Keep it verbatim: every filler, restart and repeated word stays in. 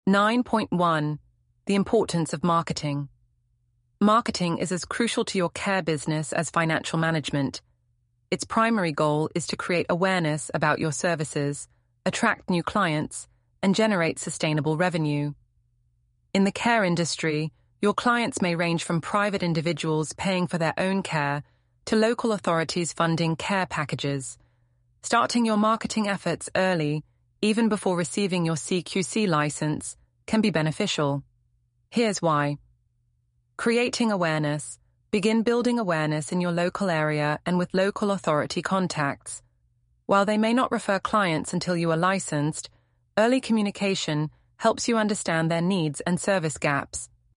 nine point one. The importance of marketing. Marketing is as crucial to your care business as financial management. Its primary goal is to create awareness about your services, attract new clients, and generate sustainable revenue. In the care industry, your clients may range from private individuals paying for their own care to local authorities funding care packages. Starting your marketing efforts early, even before receiving your C Q C license, can be beneficial. Here's why. Creating awareness. Begin building awareness in your local area and with local authority contacts. While they may not refer clients until you are licensed, early communication helps you understand their needs and service gaps.